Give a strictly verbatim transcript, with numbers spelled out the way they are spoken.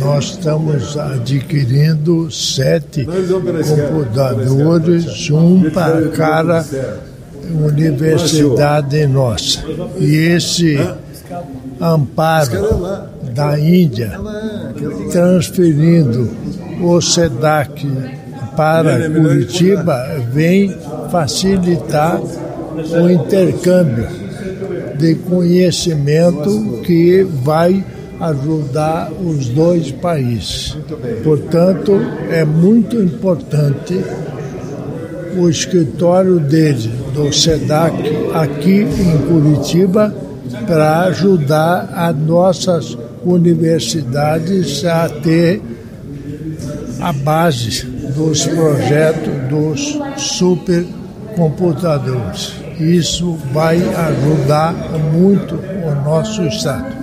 nós estamos adquirindo sete computadores, um para cada universidade nossa. E esse amparo da Índia, transferindo o SEDAC para Curitiba, vem facilitar o intercâmbio de conhecimento que vai ajudar os dois países. Portanto, é muito importante o escritório dele, do SEDAC, aqui em Curitiba, para ajudar as nossas universidades a ter a base dos projetos dos supercomputadores. Isso vai ajudar muito o nosso Estado.